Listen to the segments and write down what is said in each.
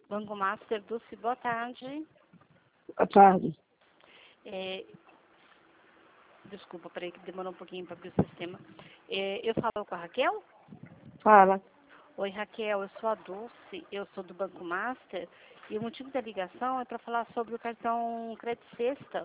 Banco Master Dulce, boa tarde. Boa tarde. Desculpa, peraí que demorou um pouquinho para abrir o sistema. Eu falo com a Raquel? Fala. Oi, Raquel, eu sou a Dulce, eu sou do Banco Master e o motivo da ligação é para falar sobre o cartão Crédito Sexta.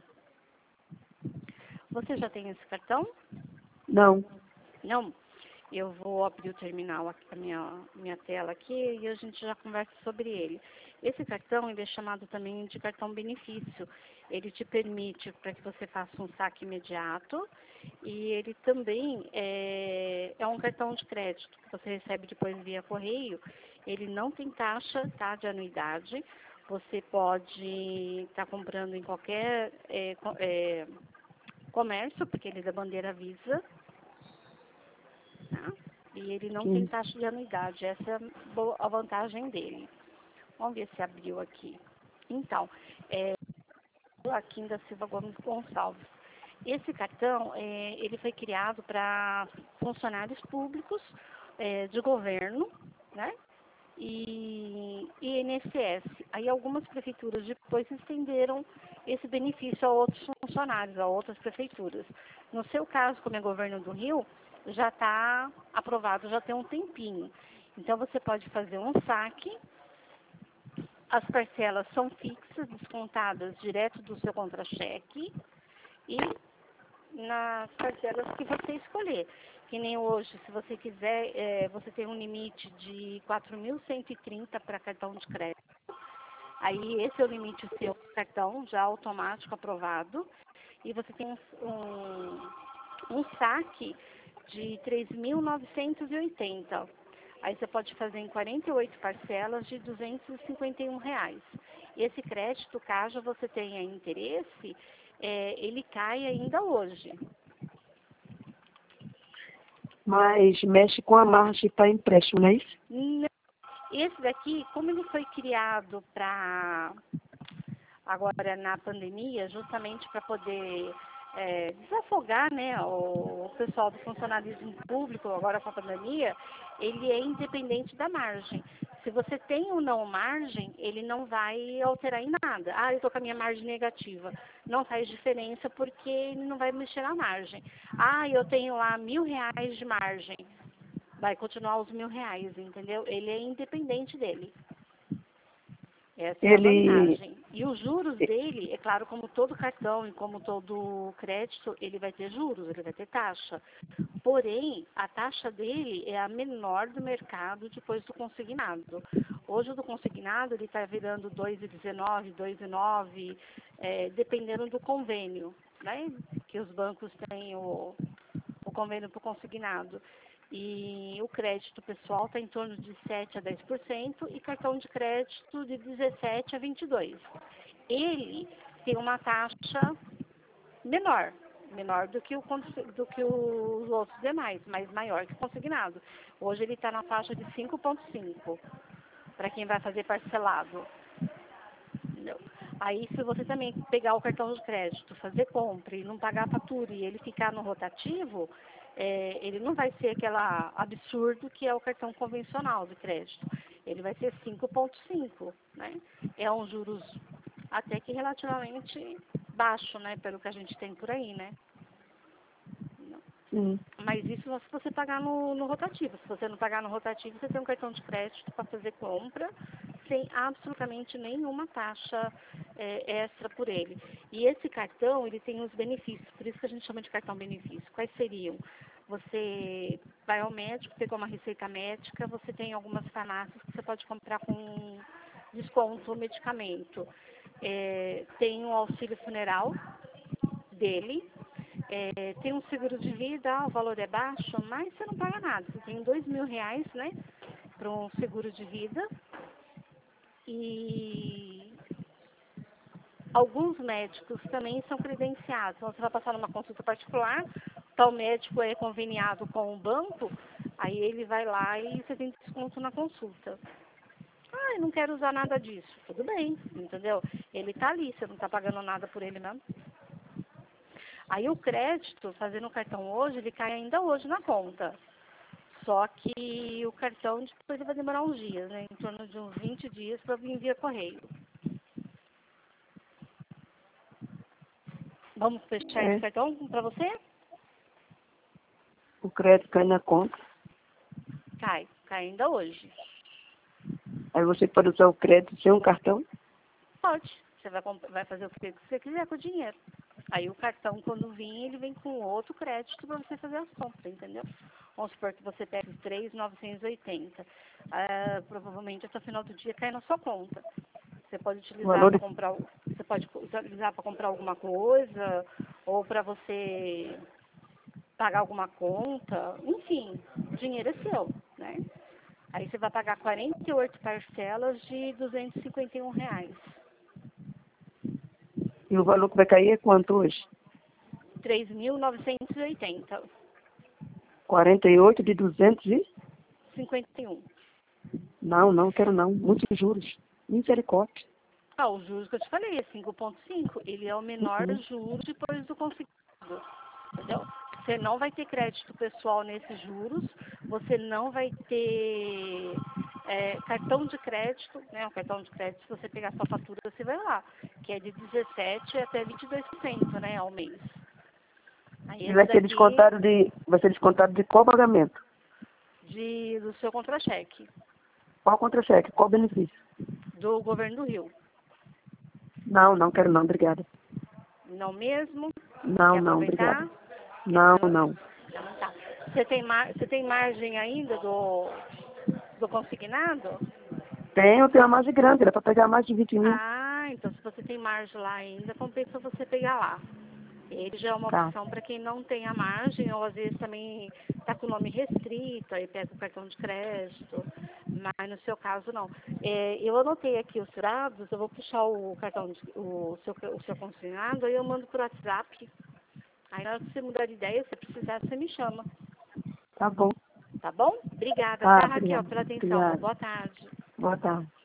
Você já tem esse cartão? Não. Não? Eu vou abrir o terminal, a minha tela aqui, e a gente já conversa sobre ele. Esse cartão ele é chamado também de cartão benefício. Ele te permite para que você faça um saque imediato e ele também é um cartão de crédito que você recebe depois via correio. Ele não tem taxa, tá, de anuidade. Você pode estar comprando em qualquer comércio, porque ele é da bandeira Visa. Tá? E ele não tem taxa de anuidade, essa é a vantagem dele. Vamos ver se abriu aqui. Então, Joaquim da Silva Gomes Gonçalves. Esse cartão, ele foi criado para funcionários públicos de governo, né? E INSS. Aí algumas prefeituras depois estenderam esse benefício a outros funcionários, a outras prefeituras. No seu caso, como é governo do Rio, já está aprovado, já tem um tempinho. Então você pode fazer um saque, as parcelas são fixas, descontadas direto do seu contra-cheque e nas parcelas que você escolher. Que nem hoje, se você quiser, você tem um limite de 4.130 para cartão de crédito. Aí esse é o limite do seu cartão, já automático aprovado. E você tem um saque de 3.980. Aí você pode fazer em 48 parcelas de R$ 251. Esse crédito, caso você tenha interesse, ele cai ainda hoje. Mas mexe com a margem para empréstimo, não é isso? Não. Esse daqui, como ele foi criado para agora na pandemia, justamente para poder desafogar, né, o pessoal do funcionalismo público agora com a pandemia, ele é independente da margem. Se você tem ou não margem, ele não vai alterar em nada. Ah, eu estou com a minha margem negativa. Não faz diferença porque ele não vai mexer na margem. Ah, eu tenho lá R$ 1.000 de margem. Vai continuar os R$ 1.000, entendeu? Ele é independente dele. Essa é a vantagem. E os juros dele, é claro, como todo cartão e como todo crédito, ele vai ter juros, ele vai ter taxa. Porém, a taxa dele é a menor do mercado depois do consignado. Hoje o do consignado ele está virando 2,19, 2,9, dependendo do convênio, né? Que os bancos têm o convênio para o consignado. E o crédito pessoal está em torno de 7% a 10% e cartão de crédito de 17% a 22%. Ele tem uma taxa menor do que os outros demais, mas maior que o consignado. Hoje ele está na faixa de 5,5% para quem vai fazer parcelado. Entendeu? Aí, se você também pegar o cartão de crédito, fazer compra e não pagar a fatura e ele ficar no rotativo, ele não vai ser aquele absurdo que é o cartão convencional de crédito. Ele vai ser 5,5, né? É um juros até que relativamente baixo, né? Pelo que a gente tem por aí, né? Mas isso se você pagar no rotativo. Se você não pagar no rotativo, você tem um cartão de crédito para fazer compra sem absolutamente nenhuma taxa extra por ele. E esse cartão, ele tem os benefícios, por isso que a gente chama de cartão benefício. Quais seriam? Você vai ao médico, pegou uma receita médica, você tem algumas farmácias que você pode comprar com desconto o medicamento. Tem o auxílio funeral dele. Tem um seguro de vida, o valor é baixo, mas você não paga nada. Você tem R$ 2.000, né, para um seguro de vida. E alguns médicos também são credenciados. Então, você vai passar numa consulta particular, tal médico é conveniado com o banco, aí ele vai lá e você tem desconto na consulta. Ah, eu não quero usar nada disso. Tudo bem, entendeu? Ele está ali, você não está pagando nada por ele mesmo. Aí o crédito, fazendo o cartão hoje, ele cai ainda hoje na conta. Só que o cartão depois vai demorar uns dias, né? Em torno de uns 20 dias para vir via correio. Vamos fechar esse cartão para você? O crédito cai na conta. Cai ainda hoje. Aí você pode usar o crédito sem um cartão? Pode. Você vai fazer o que você quiser com o dinheiro. Aí o cartão, quando vir, ele vem com outro crédito para você fazer as compras, entendeu? Vamos supor que você pegue 3.980. Provavelmente até o final do dia cai na sua conta. Você pode utilizar para comprar, alguma coisa, ou para você pagar alguma conta, enfim, o dinheiro é seu, né? Aí você vai pagar 48 parcelas de R$ 251. E o valor que vai cair é quanto hoje? 3.980. 48 de 200 e? 51. Não quero não. Muitos juros. Misericórdia. Os juros que eu te falei, é 5,5. Ele é o menor juros depois do consignado. Entendeu? Você não vai ter crédito pessoal nesses juros, você não vai ter cartão de crédito, né? O cartão de crédito, se você pegar sua fatura, você vai lá, que é de 17% até 22%, né, ao mês. Aí E vai ser descontado de qual pagamento? Do seu contra-cheque. Qual contra-cheque? Qual benefício? Do governo do Rio. Não quero não, obrigada. Não mesmo? Não, aproveitar? obrigada. Não. Tá. Você tem margem ainda do consignado? Eu tenho a margem grande, era para pegar mais de 20 mil. Então se você tem margem lá ainda, compensa você pegar lá. Ele já é uma Tá. opção para quem não tem a margem, ou às vezes também está com o nome restrito, aí pega o cartão de crédito, mas no seu caso não. Eu anotei aqui os dados, eu vou puxar o cartão, o seu consignado, aí eu mando por WhatsApp. Aí na hora que você mudar de ideia, se precisar, você me chama. Tá bom. Tá bom? Obrigada, Tá, tá, Raquel, obrigada. pela atenção. Obrigada. Boa tarde. Boa tarde.